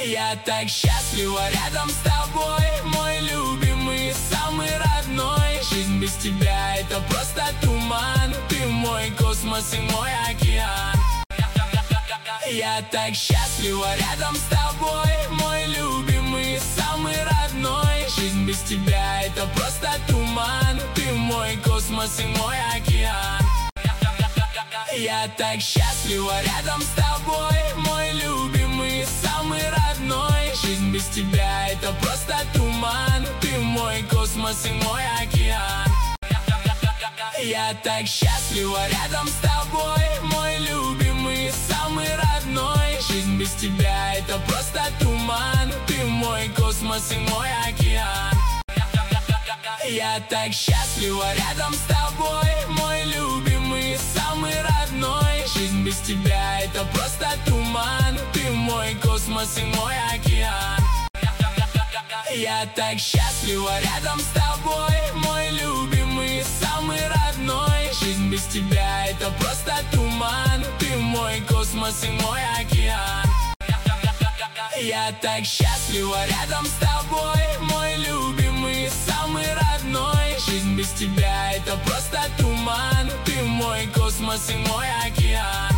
Я так счастлива рядом с тобой, мой любимый, самый родной. Жизнь без тебя это просто туман. Ты мой космос и мой океан. Я так счастлива рядом с тобой, мой любимый, самый родной. Жизнь без тебя это просто туман. Ты мой космос и мой океан. Я так счастлива рядом с тобой, мой любимый, самый родной. Жизнь без тебя это просто туман. Ты мой космос и мой океан. Я так счастлива рядом с тобой, мой любимый, самый родной. Жизнь без тебя это просто туман. Ты мой космос и мой океан. Я так счастлива рядом с тобой, мой любимый, самый родной. Жизнь без тебя это просто туман. Ты мой космос и мой океан. Я так счастлива рядом с тобой, мой любимый, самый родной. Жизнь без тебя это просто туман. Ты мой космос и мой океан. Я так счастлива рядом с тобой, мой любимый, самый родной. Жизнь без тебя это просто туман. Ты мой космос и мой океан.